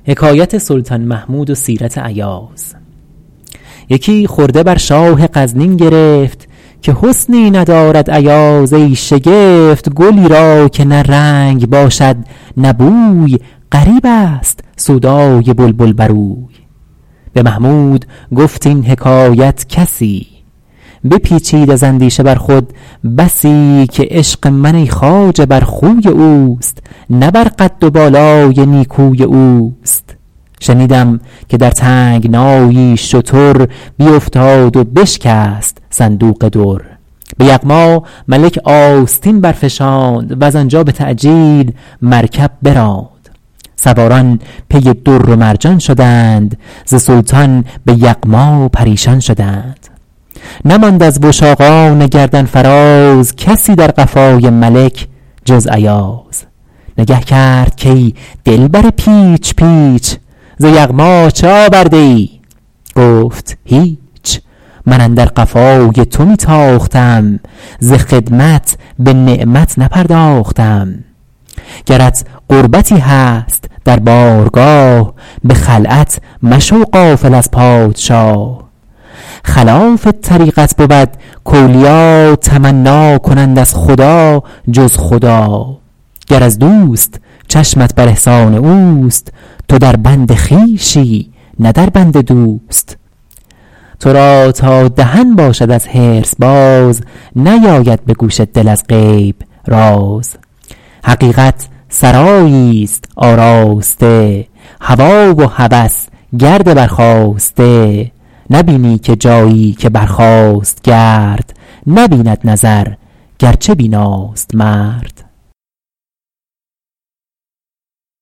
حکایت سلطان محمود و سیرت ایاز. یکی خرده بر شاه غزنین گرفت که حسنی ندارد ایاز ای شگفت. گلی را که نه رنگ باشد نه بوی، غریب است سودای بلبل بر اوی. به محمود گفت این حکایت کسی، بپیچید از اندیشه بر خود بسی. که عشق من ای خواجه بر خوی اوست، نه بر قد و بالای نیکوی اوست. شنیدم که در تنگنایی شتر بیفتاد و بشکست صندوق در. به یغما ملک آستین برفشاند وز آنجا به تعجیل مرکب براند. سواران پی در و مرجان شدند، ز سلطان به یغما پریشان شدند. نماند از وشاقان گردن فراز، کسی در قفای ملک جز ایاز. نگه کرد کای دلبر پیچ پیچ، ز یغما چه آورده ای؟ گفت هیچ، من اندر قفای تو می تاختم، ز خدمت به نعمت نپرداختم. گرت قربتی هست در بارگاه، به خلعت مشو غافل از پادشاه. خلاف طریقت بود کاولیا، تمنا کنند از خدا جز خدا. گر از دوست چشمت بر احسان اوست، تو در بند خویشی نه در بند دوست. تو را تا دهن باشد از حرص باز، نیاید به گوش دل از غیب راز. حقیقت سرایی است آراسته، هوا و هوس گرد برخاسته. نبینی که جایی که برخاست گرد، نبیند نظر گرچه بیناست مرد.